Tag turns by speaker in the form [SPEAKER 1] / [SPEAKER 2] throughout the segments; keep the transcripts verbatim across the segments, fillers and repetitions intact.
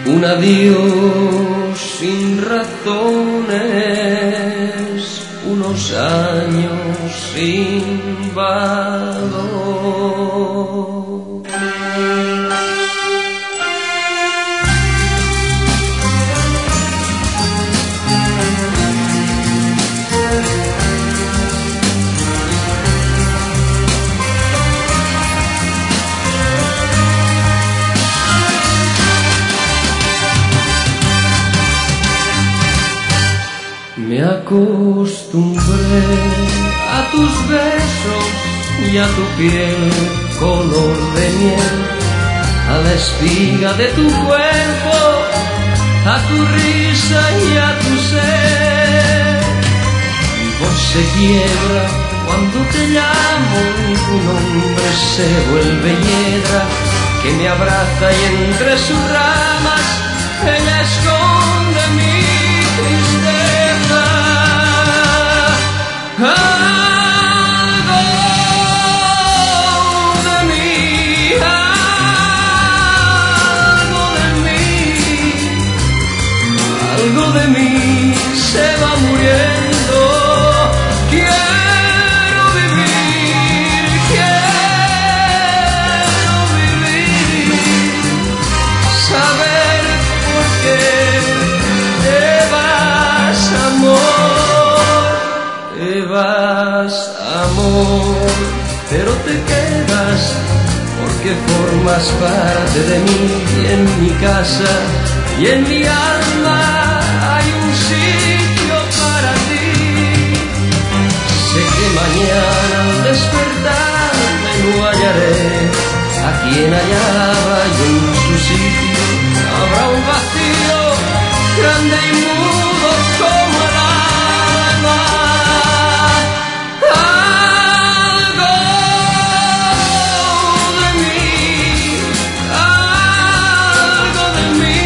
[SPEAKER 1] Un adiós sin razones, unos años sin valor. Me acostumbré a tus besos y a tu piel color de miel, a la espiga de tu cuerpo, a tu risa y a tu ser. Mi voz se quiebra cuando te llamo, tu nombre se vuelve hiedra que me abraza y entre sus ramas ella esconde mi tristeza. Algo de mí, algo de mí, algo de mí se va muriendo. Quiero vivir, quiero vivir, saber por qué te vas, amor, te vas, amor, pero te quedas porque formas parte de mí y en mi casa y en mi alma hay un sitio para ti. Sé que mañana al despertarme no hallaré a quien hallaba y en su sitio habrá un vacío grande y mudo como el alma. Algo de mí, algo de mí,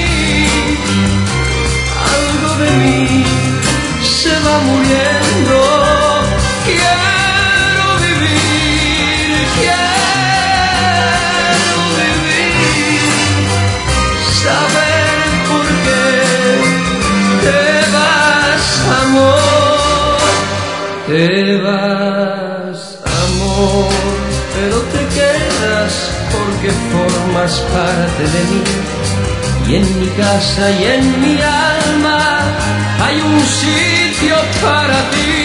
[SPEAKER 1] algo de mí se va muriendo. Quiero vivir, quiero vivir, saber por qué te vas, amor, te vas, amor, pero te quedas porque formas parte de mí y en mi casa y en mi alma hay un sitio para ti.